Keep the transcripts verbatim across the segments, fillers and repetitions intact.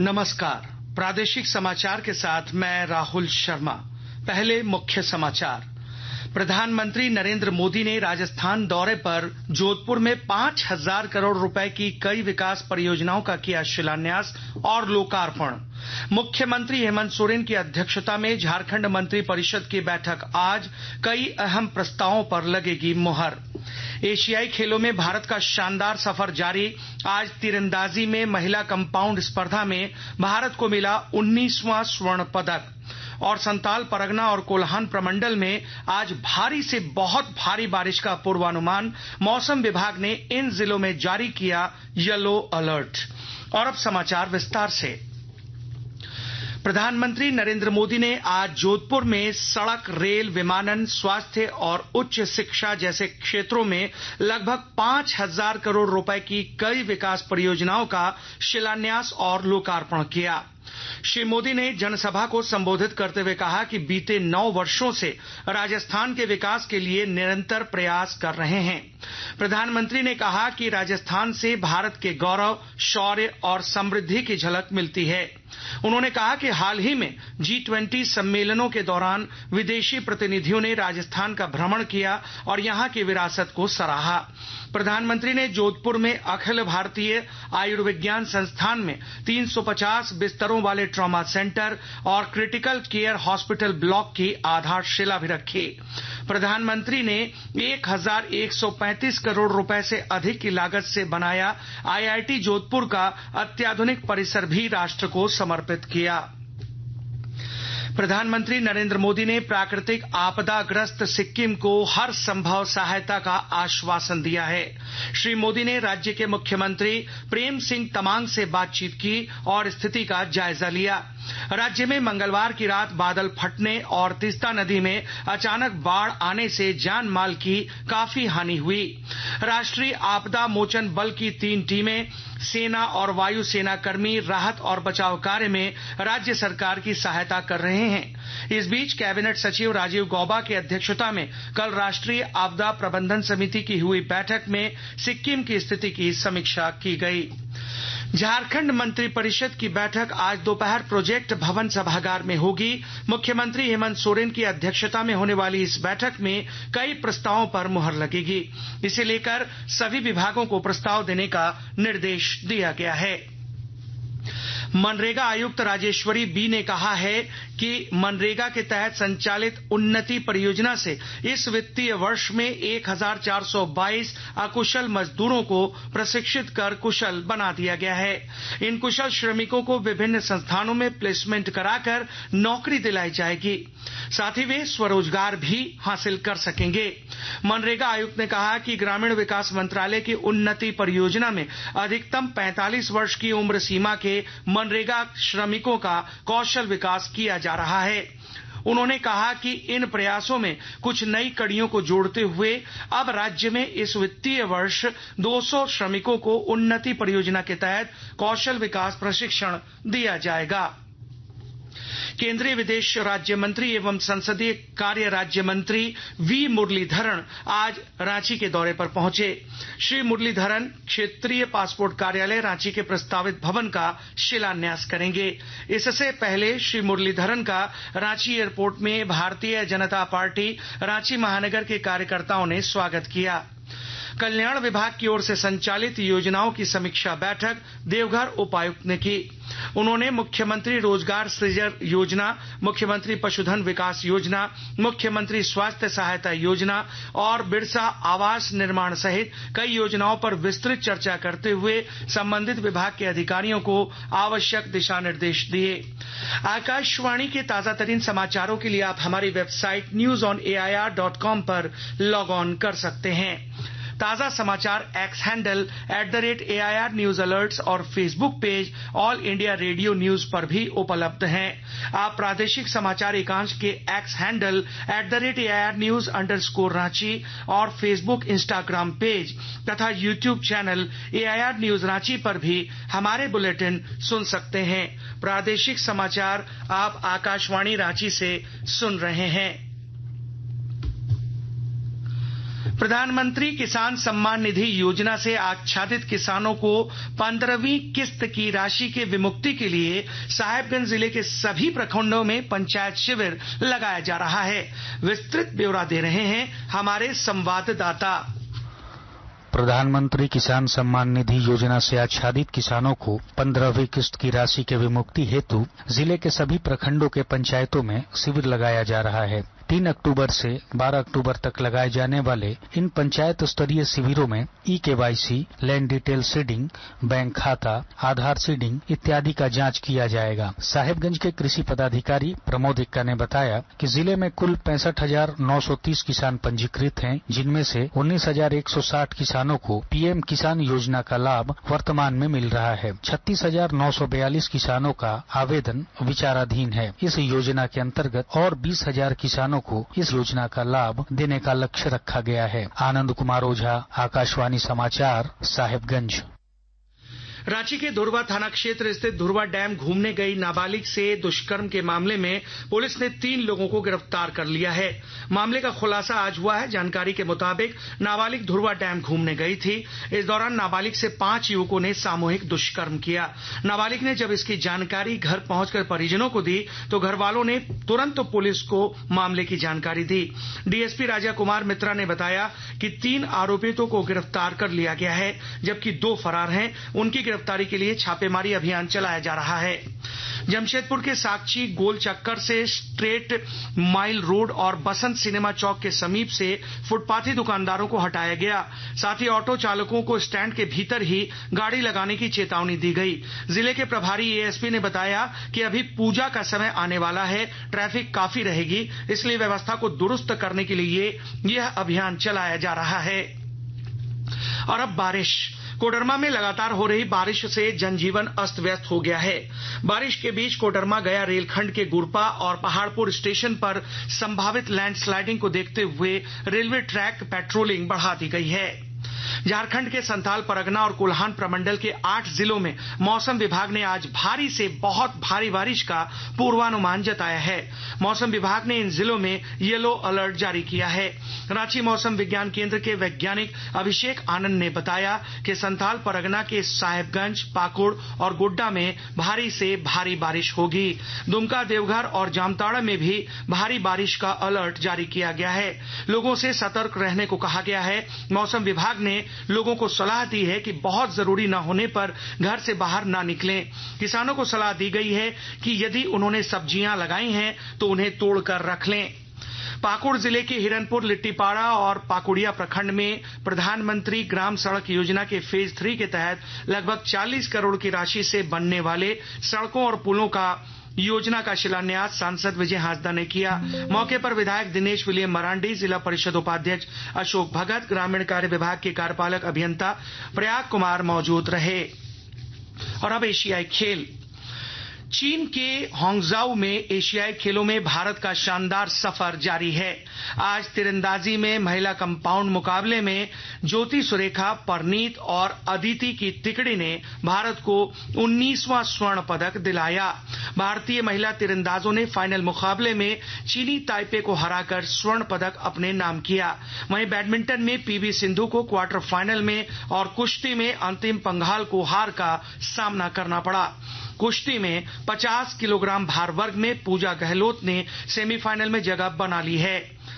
नमस्कार, प्रादेशिक समाचार के साथ मैं राहुल शर्मा। पहले मुख्य समाचार। प्रधानमंत्री नरेंद्र मोदी ने राजस्थान दौरे पर जोधपुर में पांच हजार करोड़ रुपए की कई विकास परियोजनाओं का किया शिलान्यास और लोकार्पण। मुख्यमंत्री हेमंत सोरेन की अध्यक्षता में झारखंड मंत्री परिषद की बैठक आज, कई अहम प्रस्तावों पर लगेगी मुहर। एशियाई खेलों में भारत का शानदार सफर जारी। आज तीरंदाजी में महिला कंपाउंड स्पर्धा में भारत को मिला उन्नीसवां स्वर्ण पदक। और संताल परगना और कोल्हान प्रमंडल में आज भारी से बहुत भारी बारिश का पूर्वानुमान। मौसम विभाग ने इन जिलों में जारी किया येलो अलर्ट। और अब समाचार विस्तार से। प्रधानमंत्री नरेंद्र मोदी ने आज जोधपुर में सड़क, रेल, विमानन, स्वास्थ्य और उच्च शिक्षा जैसे क्षेत्रों में लगभग पांच हजार करोड़ रुपए की कई विकास परियोजनाओं का शिलान्यास और लोकार्पण किया। श्री मोदी ने जनसभा को संबोधित करते हुए कहा कि बीते नौ वर्षों से राजस्थान के विकास के लिए निरंतर प्रयास कर रहे हैं। प्रधानमंत्री ने कहा कि राजस्थान से भारत के गौरव, शौर्य और समृद्धि की झलक मिलती है। उन्होंने कहा कि हाल ही में जी ट्वेंटी सम्मेलनों के दौरान विदेशी प्रतिनिधियों ने राजस्थान का भ्रमण किया और यहां की विरासत को सराहा। प्रधानमंत्री ने जोधपुर में अखिल भारतीय आयुर्विज्ञान संस्थान में तीन सौ पचास बिस्तरों वाले ट्रॉमा सेंटर और क्रिटिकल केयर हॉस्पिटल ब्लॉक की आधारशिला भी रखी। प्रधानमंत्री ने एक हजार एक सौ पैंतीस करोड़ रुपए से अधिक की लागत से बनाया आई आई टी जोधपुर का अत्याधुनिक परिसर भी राष्ट्र को समर्पित किया। प्रधानमंत्री नरेंद्र मोदी ने प्राकृतिक आपदाग्रस्त सिक्किम को हर संभव सहायता का आश्वासन दिया है। श्री मोदी ने राज्य के मुख्यमंत्री प्रेम सिंह तमांग से बातचीत की और स्थिति का जायजा लिया। राज्य में मंगलवार की रात बादल फटने और तीस्ता नदी में अचानक बाढ़ आने से जान माल की काफी हानि हुई। राष्ट्रीय आपदा मोचन बल की तीन टीमें, सेना और वायुसेना कर्मी राहत और बचाव कार्य में राज्य सरकार की सहायता कर रहे हैं। इस बीच कैबिनेट सचिव राजीव गौबा की अध्यक्षता में कल राष्ट्रीय आपदा प्रबंधन समिति की हुई बैठक में सिक्किम की स्थिति की समीक्षा की गई। झारखंड मंत्री परिषद की बैठक आज दोपहर प्रोजेक्ट भवन सभागार में होगी। मुख्यमंत्री हेमंत सोरेन की अध्यक्षता में होने वाली इस बैठक में कई प्रस्तावों पर मुहर लगेगी। इसे लेकर सभी विभागों को प्रस्ताव देने का निर्देश दिया गया है। मनरेगा आयुक्त राजेश्वरी बी ने कहा है कि मनरेगा के तहत संचालित उन्नति परियोजना से इस वित्तीय वर्ष में एक हजार चार सौ बाईस अकुशल मजदूरों को प्रशिक्षित कर कुशल बना दिया गया है। इन कुशल श्रमिकों को विभिन्न संस्थानों में प्लेसमेंट कराकर नौकरी दिलाई जाएगी, साथ ही वे स्वरोजगार भी हासिल कर सकेंगे। मनरेगा आयुक्त ने कहा कि ग्रामीण विकास मंत्रालय की उन्नति परियोजना में अधिकतम पैंतालीस वर्ष की उम्र सीमा के मनरेगा श्रमिकों का कौशल विकास किया जा रहा है। उन्होंने कहा कि इन प्रयासों में कुछ नई कड़ियों को जोड़ते हुए अब राज्य में इस वित्तीय वर्ष दो सौ श्रमिकों को उन्नति परियोजना के तहत कौशल विकास प्रशिक्षण दिया जाएगा। केंद्रीय विदेश राज्य मंत्री एवं संसदीय कार्य राज्य मंत्री वी मुरलीधरन आज रांची के दौरे पर पहुंचे। श्री मुरलीधरन क्षेत्रीय पासपोर्ट कार्यालय रांची के प्रस्तावित भवन का शिलान्यास करेंगे। इससे पहले श्री मुरलीधरन का रांची एयरपोर्ट में भारतीय जनता पार्टी रांची महानगर के कार्यकर्ताओं ने स्वागत किया। कल्याण विभाग की ओर से संचालित योजनाओं की समीक्षा बैठक देवघर उपायुक्त ने की। उन्होंने मुख्यमंत्री रोजगार सृजन योजना, मुख्यमंत्री पशुधन विकास योजना, मुख्यमंत्री स्वास्थ्य सहायता योजना और बिरसा आवास निर्माण सहित कई योजनाओं पर विस्तृत चर्चा करते हुए संबंधित विभाग के अधिकारियों को आवश्यक दिशा निर्देश दिए। आकाशवाणी के ताजा तरीन समाचारों के लिए आप हमारी website news on A I R dot com पर लॉग ऑन कर सकते हैं। ताजा समाचार X handle at the rate A I R news alerts और Facebook page All India Radio news पर भी उपलब्ध हैं। आप प्रादेशिक समाचार एकांश के X handle at the rate A I R news underscore Ranchi और फेसबुक, इंस्टाग्राम पेज तथा YouTube channel A I R news Ranchi पर भी हमारे बुलेटिन सुन सकते हैं। प्रादेशिक समाचार आप आकाशवाणी रांची से सुन रहे हैं। प्रधानमंत्री किसान सम्मान निधि योजना से आच्छादित किसानों को पंद्रहवीं किस्त की राशि के विमुक्ति के लिए साहेबगंज जिले के सभी प्रखंडों में पंचायत शिविर लगाया जा रहा है। विस्तृत ब्यौरा दे रहे हैं हमारे संवाददाता। प्रधानमंत्री किसान सम्मान निधि योजना से आच्छादित किसानों को पंद्रहवीं किस्त की राशि के विमुक्ति हेतु जिले के सभी प्रखंडों के पंचायतों में शिविर लगाया जा रहा है। तीन अक्टूबर से बारह अक्टूबर तक लगाए जाने वाले इन पंचायत स्तरीय शिविरों में e KYC, land detail seeding, bank खाता, आधार सीडिंग इत्यादि का जांच किया जाएगा। साहेबगंज के कृषि पदाधिकारी प्रमोद इक्का ने बताया कि जिले में कुल पैंसठ हजार नौ सौ तीस किसान पंजीकृत हैं, जिनमें से उन्नीस हजार एक सौ साठ किसानों को पीएम किसान योजना का लाभ वर्तमान में मिल रहा है। छत्तीस हजार नौ सौ बयालीस किसानों का आवेदन विचाराधीन है। इस योजना के अंतर्गत और बीस हजार किसानों को इस योजना का लाभ देने का लक्ष्य रखा गया है। आनंद कुमार ओझा, आकाशवाणी समाचार, साहेबगंज। रांची के धुरवा थाना क्षेत्र स्थित धुरवा डैम घूमने गई नाबालिग से दुष्कर्म के मामले में पुलिस ने तीन लोगों को गिरफ्तार कर लिया है। मामले का खुलासा आज हुआ है। जानकारी के मुताबिक नाबालिग धुरवा डैम घूमने गई थी। इस दौरान नाबालिग से पांच युवकों ने सामूहिक दुष्कर्म किया। नाबालिग ने जब इसकी जानकारी घर पहुंचकर परिजनों को दी तो घर वालों ने तुरंत पुलिस को मामले की जानकारी दी। डीएसपी राजा कुमार मित्रा ने बताया कि तीन आरोपितों को गिरफ्तार कर लिया गया है, जबकि दो फरार हैं। उनकी गिरफ्तारी के लिए छापेमारी अभियान चलाया जा रहा है। जमशेदपुर के साक्षी गोल चक्कर से स्ट्रेट माइल रोड और बसंत सिनेमा चौक के समीप से फुटपाथी दुकानदारों को हटाया गया। साथ ही ऑटो चालकों को स्टैंड के भीतर ही गाड़ी लगाने की चेतावनी दी गई। जिले के प्रभारी एएसपी ने बताया कि अभी पूजा का समय आने वाला है, ट्रैफिक काफी रहेगी, इसलिए व्यवस्था को दुरुस्त करने के लिए यह अभियान चलाया जा रहा है। और अब बारिश। कोडरमा में लगातार हो रही बारिश से जनजीवन अस्त व्यस्त हो गया है। बारिश के बीच कोडरमा गया रेलखंड के गुरपा और पहाड़पुर स्टेशन पर संभावित लैंडस्लाइडिंग को देखते हुए रेलवे ट्रैक पेट्रोलिंग बढ़ा दी गई है। झारखंड के संथाल परगना और कोल्हान प्रमंडल के आठ जिलों में मौसम विभाग ने आज भारी से बहुत भारी बारिश का पूर्वानुमान जताया है। मौसम विभाग ने इन जिलों में येलो अलर्ट जारी किया है। रांची मौसम विज्ञान केंद्र के वैज्ञानिक अभिषेक आनंद ने बताया कि संथाल परगना के साहेबगंज, पाकुड़ और गोड्डा में भारी से भारी बारिश होगी। दुमका, देवघर और जामताड़ा में भी भारी बारिश का अलर्ट जारी किया गया है। लोगों से सतर्क रहने को कहा गया है। मौसम विभाग ने लोगों को सलाह दी है कि बहुत जरूरी न होने पर घर से बाहर न निकलें। किसानों को सलाह दी गई है कि यदि उन्होंने सब्जियां लगाई हैं तो उन्हें तोड़कर रख लें। पाकुड़ जिले के हिरनपुर, लिट्टीपाड़ा और पाकुड़िया प्रखंड में प्रधानमंत्री ग्राम सड़क योजना के फेज थ्री के तहत लगभग चालीस करोड़ की राशि से बनने वाले सड़कों और पुलों का योजना का शिलान्यास सांसद विजय हांसदा ने किया। मौके पर विधायक दिनेश विलियम मरांडी, जिला परिषद उपाध्यक्ष अशोक भगत, ग्रामीण कार्य विभाग के कार्यपालक अभियंता प्रयाग कुमार मौजूद रहे। और अब एशियाई खेल। चीन के हांगझाऊ में एशियाई खेलों में भारत का शानदार सफर जारी है। आज तीरंदाजी में महिला कंपाउंड मुकाबले में ज्योति सुरेखा, परनीत और अदिति की तिकड़ी ने भारत को उन्नीसवां स्वर्ण पदक दिलाया। भारतीय महिला तीरंदाजों ने फाइनल मुकाबले में चीनी ताइपे को हराकर स्वर्ण पदक अपने नाम किया। वहीं बैडमिंटन में पीवी सिंधु को क्वार्टर फाइनल में और कुश्ती में अंतिम पंघाल को हार का सामना करना पड़ा। कुश्ती में पचास किलोग्राम भार वर्ग में पूजा गहलोत ने सेमीफाइनल में जगह बना ली है।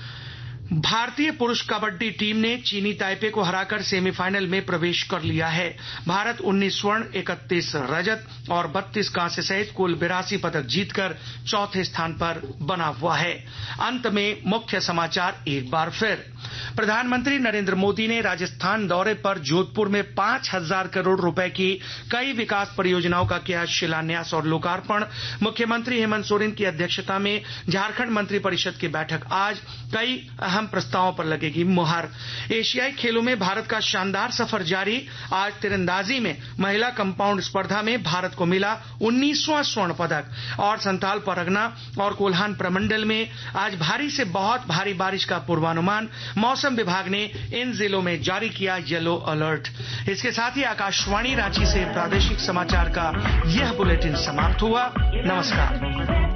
भारतीय पुरुष कबड्डी टीम ने चीनी ताइपे को हराकर सेमीफाइनल में प्रवेश कर लिया है। भारत उन्नीस स्वर्ण, इकतीस रजत और बत्तीस कांस्य सहित कुल बिरासी पदक जीतकर चौथे स्थान पर बना हुआ है। अंत में मुख्य समाचार एक बार फिर। प्रधानमंत्री नरेंद्र मोदी ने राजस्थान दौरे पर जोधपुर में पांच हजार करोड़ रुपए की कई विकास परियोजनाओं का किया शिलान्यास और लोकार्पण। मुख्यमंत्री हेमंत सोरेन की अध्यक्षता में झारखंड मंत्रिपरिषद की बैठक आज। कई अहम प्रस्तावों पर लगेगी मुहर। एशियाई खेलों में भारत का शानदार सफर जारी। आज तीरंदाजी में महिला कंपाउंड स्पर्धा में भारत को मिला उन्नीसवां स्वर्ण पदक। और संथाल परगना और कोल्हान प्रमंडल में आज भारी से बहुत भारी बारिश का पूर्वानुमान। मौसम विभाग ने इन जिलों में जारी किया येलो अलर्ट। इसके साथ ही आकाशवाणी रांची से प्रादेशिक समाचार का यह बुलेटिन समाप्त हुआ। नमस्कार।